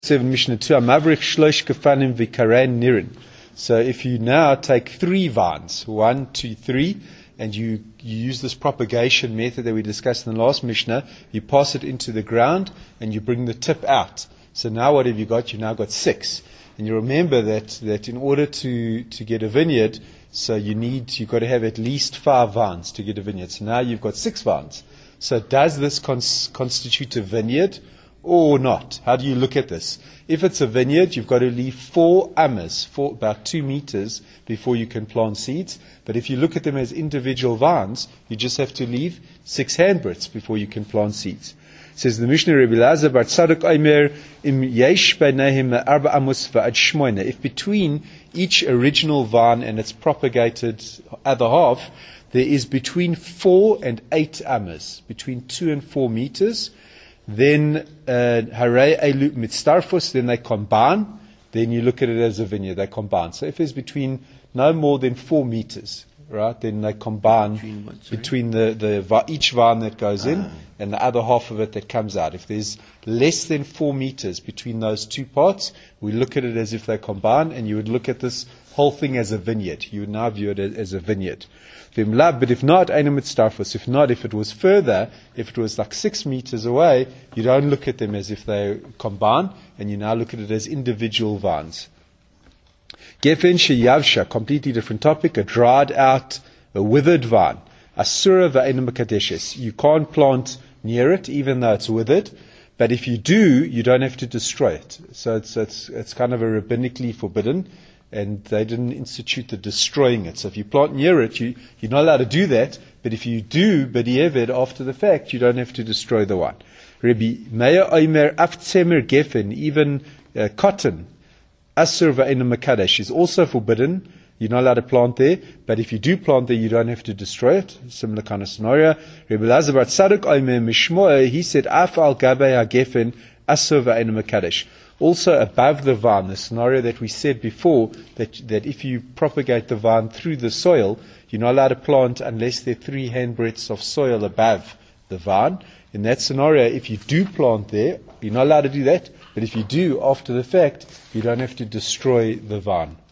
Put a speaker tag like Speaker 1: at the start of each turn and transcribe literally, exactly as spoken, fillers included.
Speaker 1: seven Mishnah two, Amavrich shlosh kefanim v'karen nirin. So if you now take three vines, one, two, three, and you, you use this propagation method that we discussed in the last Mishnah, you pass it into the ground and you bring the tip out. So now what have you got? You've now got six. And you remember that, that in order to, to get a vineyard, so you need, you've got to have at least five vines to get a vineyard. So now you've got six vines. So does this cons- constitute a vineyard or not? How do you look at this? If it's a vineyard, you've got to leave four amas, four, about two meters before you can plant seeds. But if you look at them as individual vines, you just have to leave six handbreadths before you can plant seeds. Says the Mishnah, Rebbe Elazar bar Tzadok Omer, im yesh beinayim arba amos va'ad shmoina. If between each original vine and its propagated other half, there is between four and eight amas, between two and four meters, then harei elu mitztarfus, then they combine, then you look at it as a vineyard, they combine. So if there's between no more than four meters, right, then they combine between, what, between the, the each vine that goes in ah. and the other half of it that comes out. If there's less than four meters between those two parts, we look at it as if they combine, and you would look at this whole thing as a vineyard. You would now view it as a vineyard. But if not, if not, if it was further, if it was like six meters away, you don't look at them as if they combine, and you now look at it as individual vines. Gefen sheyavsha, completely different topic, a dried out, a withered vine. Asura va'enim kadeshes. You can't plant near it, even though it's withered. But if you do, you don't have to destroy it. So it's it's it's kind of a rabbinically forbidden, and they didn't institute the destroying it. So if you plant near it, you, you're not allowed to do that. But if you do b'di'evid after the fact, you don't have to destroy the wine. Rabbi Meir Omer af tzemer gefen, even uh, cotton, asur va'enim makadesh, is also forbidden. You're not allowed to plant there, but if you do plant there, you don't have to destroy it. Similar kind of scenario. Rebbe Elazar bar Tzadok Omer mishmoeh, he said, af al gabei hagefen asur va'enim makadesh. Also above the vine, the scenario that we said before, that that if you propagate the vine through the soil, you're not allowed to plant unless there are three handbreadths of soil above the vine. In that scenario, if you do plant there, you're not allowed to do that, but if you do after the fact, you don't have to destroy the vine.